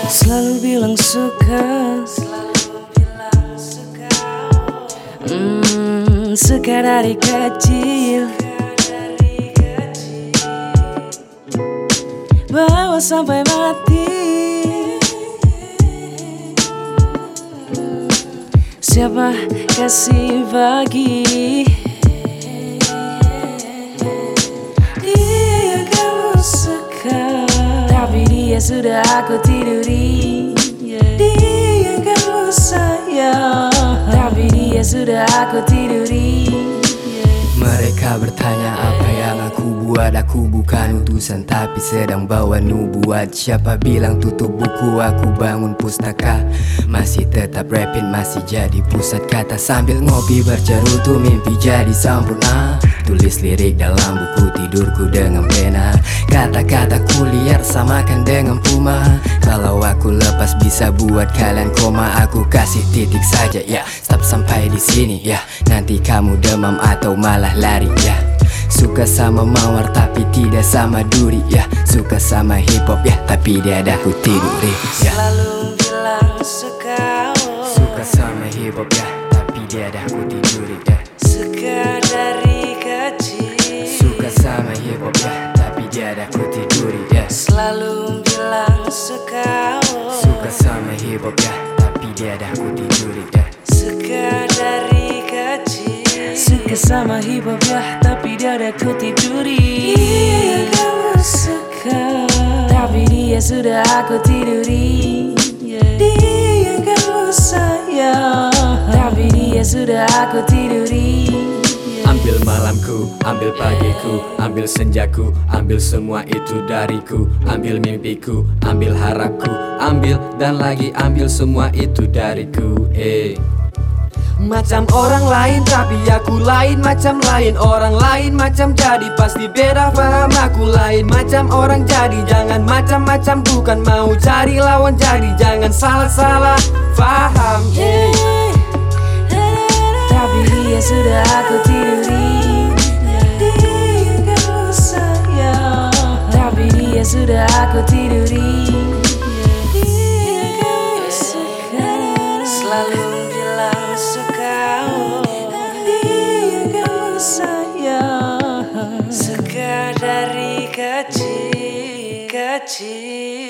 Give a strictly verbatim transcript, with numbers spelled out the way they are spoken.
Selalu bilang suka, selalu bilang suka. Hmm, suka dari kecil, bawa sampai mati. Siapa kasih bagi dia yang kamu suka, tapi dia sudah aku tiduri. Dia yang kamu sayang, tapi dia sudah aku tiduri. Mereka bertanya apa yang aku buat. Aku bukan utusan tapi sedang bawa nubuat. Siapa bilang tutup buku, aku bangun pustaka. Masih tetap rapping, masih jadi pusat kata. Sambil ngopi bercerutu, mimpi jadi sempurna. Tulis lirik dalam buku tidurku dengan pena. Kata-kataku liar samakan dengan puma. Kalau aku lepas bisa buat kalian koma. Aku kasih titik saja ya, stop sampai di sini ya. Nanti kamu demam atau malah lari ya. Suka sama mawar tapi tidak sama duri ya. Suka sama hip hop ya, tapi dia ada ku tiduri ya. Selalu bilang suka, oh. Suka sama hip hop ya, tapi dia ada ku tiduri ya. Suka dari kecil, suka sama hip hop ya, tapi dia ada ku tiduri ya. Selalu bilang suka, oh. Suka sama hip hop ya, tapi dia ada ku tiduri ya. Suka dari kecil, suka sama hip hop ya, tapi dia ada ku tiduri. Dia yang kamu suka, tapi dia sudah aku tiduri. Dia yang kamu sayang, tapi dia sudah aku tiduri. Ambil malamku, ambil pagiku, ambil senjaku, ambil semua itu dariku. Ambil mimpiku, ambil harapku, ambil dan lagi ambil semua itu dariku. Eh. Macam orang lain tapi aku lain macam lain. Orang lain macam jadi pasti beda paham. Aku lain macam orang jadi. Jangan macam-macam, bukan mau cari lawan jadi. Jangan salah-salah paham, yeah. Tapi dia sudah aku tiduri. Dia yang kamu sayang, tapi dia sudah aku tiduri. Dia yang kamu suka, selalu bilang suka, oh. Dia yang kamu sayang, suka dari kecil, kecil.